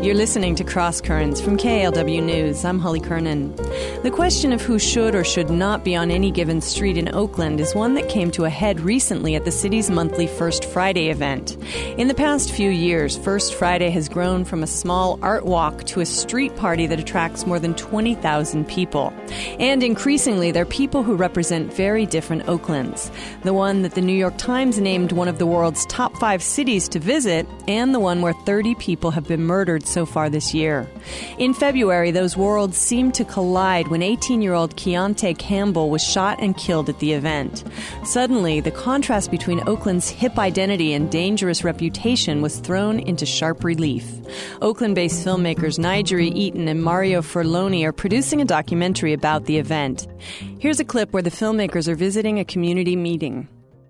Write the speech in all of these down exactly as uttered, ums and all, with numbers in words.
You're listening to Cross Currents from K L W News. I'm Holly Kernan. The question of who should or should not be on any given street in Oakland is one that came to a head recently at the city's monthly First Friday event. In the past few years, First Friday has grown from a small art walk to a street party that attracts more than twenty thousand people. And increasingly, they're people who represent very different Oaklands. The one that the New York Times named one of the world's top five cities to visit, and the one where thirty people have been murdered so far this year. In February, those worlds seemed to collide when eighteen-year-old Keontae Campbell was shot and killed at the event. Suddenly, the contrast between Oakland's hip identity and dangerous reputation was thrown into sharp relief. Oakland-based filmmakers Nigeri Eaton and Mario Furloni are producing a documentary about the event. Here's a clip where the filmmakers are visiting a community meeting.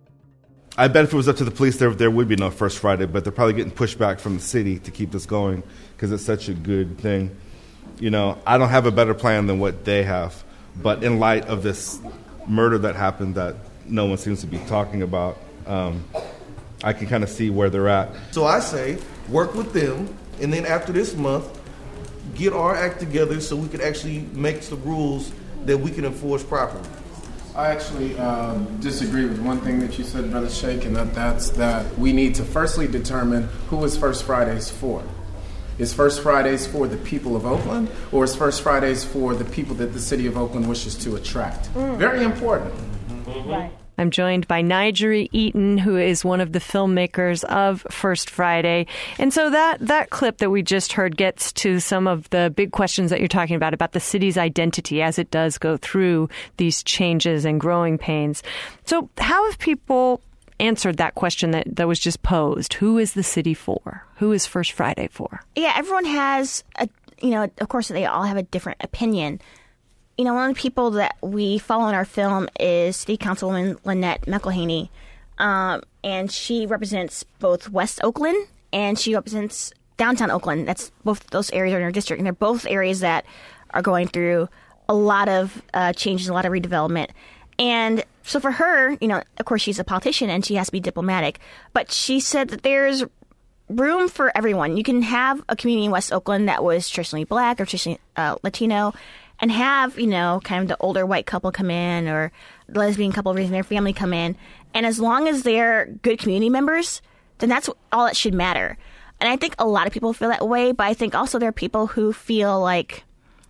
I bet if it was up to the police, there there would be no First Friday, but they're probably getting pushback from the city to keep this going because it's such a good thing. You know, I don't have a better plan than what they have, but in light of this murder that happened that no one seems to be talking about, um, I can kind of see where they're at. So I say, work with them, and then after this month, get our act together so we can actually make the rules that we can enforce properly. I actually uh, disagree with one thing that you said, Brother Sheikh, and that that's that we need to firstly determine who is First Fridays for. Is First Fridays for the people of Oakland, or is First Fridays for the people that the city of Oakland wishes to attract? Mm. Very important. Mm-hmm. Right. I'm joined by Nigeri Eaton, who is one of the filmmakers of First Friday. And so that, that clip that we just heard gets to some of the big questions that you're talking about, about the city's identity as it does go through these changes and growing pains. So how have people answered that question that, that was just posed? Who is the city for? Who is First Friday for? Yeah, everyone has, a, you know, of course, they all have a different opinion. You know, one of the people that we follow in our film is City Councilwoman Lynette McElhaney, um, and she represents both West Oakland and she represents downtown Oakland. That's both those areas are in her district, and they're both areas that are going through a lot of uh, changes, a lot of redevelopment. And so for her, you know, of course, she's a politician and she has to be diplomatic, but she said that there's room for everyone. You can have a community in West Oakland that was traditionally black or traditionally uh, Latino, and have, you know, kind of the older white couple come in or the lesbian couple raising their family come in. And as long as they're good community members, then that's all that should matter. And I think a lot of people feel that way, but I think also there are people who feel like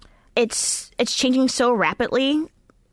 it's it's changing so rapidly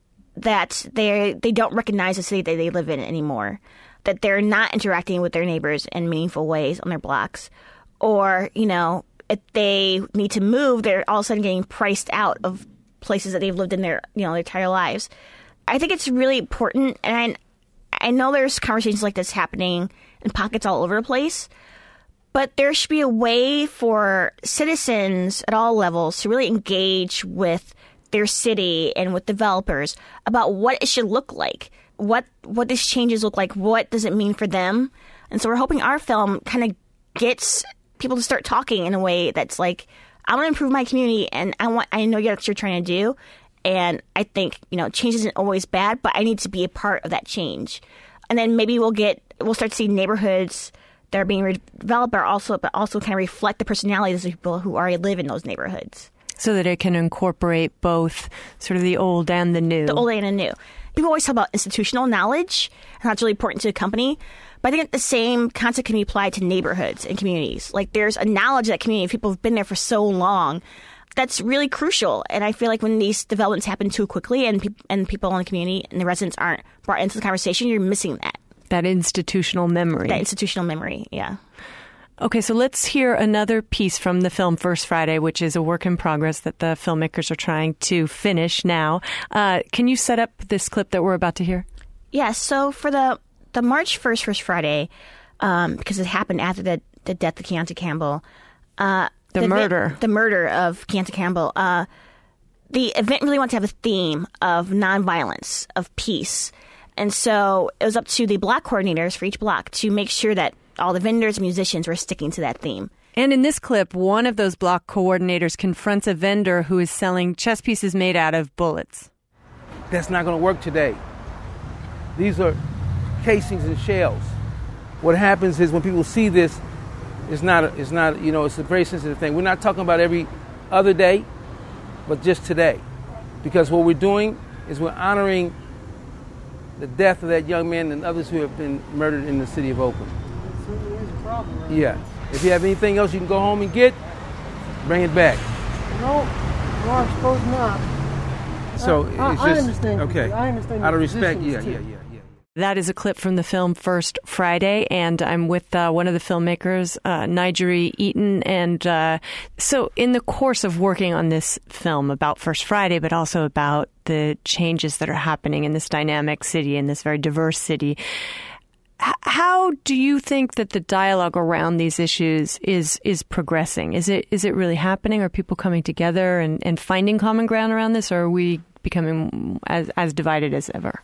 that they they don't recognize the city that they live in anymore, that they're not interacting with their neighbors in meaningful ways on their blocks. Or, you know, if they need to move, they're all of a sudden getting priced out of places that they've lived in their, you know, their entire lives. I think it's really important, and I, I know there's conversations like this happening in pockets all over the place, but there should be a way for citizens at all levels to really engage with their city and with developers about what it should look like, what what these changes look like, what does it mean for them. And so we're hoping our film kind of gets people to start talking in a way that's like, I want to improve my community, and I want I know what you're trying to do, and I think, you know, change isn't always bad, but I need to be a part of that change. And then maybe we'll get we'll start to see neighborhoods that are being redeveloped, are also but also kind of reflect the personalities of people who already live in those neighborhoods, so that it can incorporate both sort of the old and the new. The old and the new. People always talk about institutional knowledge, and that's really important to a company. But I think the same concept can be applied to neighborhoods and communities. Like, there's a knowledge of that community. People have been there for so long. That's really crucial. And I feel like when these developments happen too quickly and, pe- and people in the community and the residents aren't brought into the conversation, you're missing that. That institutional memory. That institutional memory, yeah. Okay, so let's hear another piece from the film First Friday, which is a work in progress that the filmmakers are trying to finish now. Uh, can you set up this clip that we're about to hear? Yeah, so for the the March first First Friday, um, because it happened after the, the death of Keontae Campbell. Uh, the, the murder. Vi- the murder of Keontae Campbell. Uh, the event really wanted to have a theme of nonviolence, of peace. And so it was up to the block coordinators for each block to make sure that all the vendors and musicians were sticking to that theme. And in this clip, one of those block coordinators confronts a vendor who is selling chess pieces made out of bullets. That's not going to work today. These are casings and shells. What happens is when people see this, It's not, a, it's not, you know, it's a very sensitive thing. We're not talking about every other day, but just today. Because what we're doing is we're honoring the death of that young man and others who have been murdered in the city of Oakland. It certainly is a problem, right? Yeah. If you have anything else you can go home and get, bring it back. No, no, I suppose not. So I, it's I, just, I understand. okay. I understand. Out of your respect, yeah, positions, yeah, too. yeah, yeah. That is a clip from the film First Friday, and I'm with uh, one of the filmmakers, uh, Nigeri Eaton. And uh, so in the course of working on this film about First Friday, but also about the changes that are happening in this dynamic city, in this very diverse city, h- how do you think that the dialogue around these issues is is progressing? Is it is it really happening? Are people coming together and, and finding common ground around this, or are we becoming as, as divided as ever?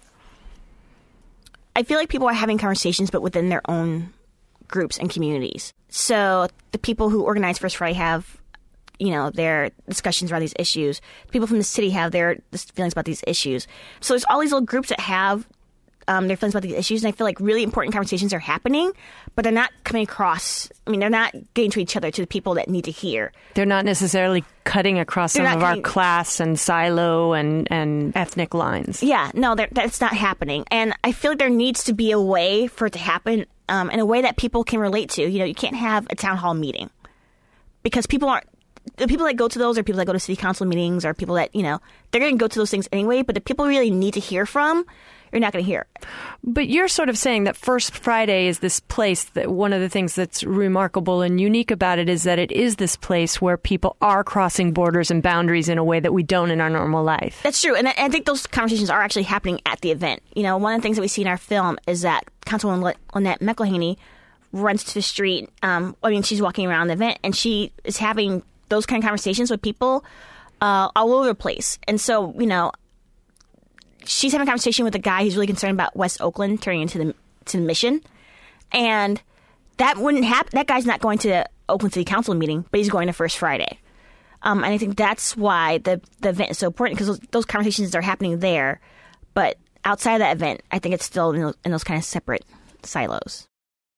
I feel like people are having conversations, but within their own groups and communities. So the people who organize First Friday have, you know, their discussions around these issues. People from the city have their feelings about these issues. So there's all these little groups that have um, their feelings about these issues, and I feel like really important conversations are happening, but they're not coming across. I mean, they're not getting to each other, to the people that need to hear. They're not necessarily cutting across They're some of not our cutting- class and silo and, and ethnic lines. Yeah, no, there- that's not happening. And I feel like there needs to be a way for it to happen um, in a way that people can relate to. You know, you can't have a town hall meeting because people aren't, the people that go to those are people that go to city council meetings or people that, you know, they're going to go to those things anyway, but the people really need to hear from, you're not going to hear it. But you're sort of saying that First Friday is this place that one of the things that's remarkable and unique about it is that it is this place where people are crossing borders and boundaries in a way that we don't in our normal life. That's true. And I, I think those conversations are actually happening at the event. You know, one of the things that we see in our film is that Councilwoman Lynette McElhaney runs to the street. Um, I mean, she's walking around the event and she is having those kind of conversations with people uh, all over the place. And so, you know, she's having a conversation with a guy who's really concerned about West Oakland turning into the to the Mission, and that wouldn't happen. That guy's not going to the Oakland City Council meeting, but he's going to First Friday, um, and I think that's why the the event is so important because those, those conversations are happening there, but outside of that event, I think it's still in those, in those kind of separate silos.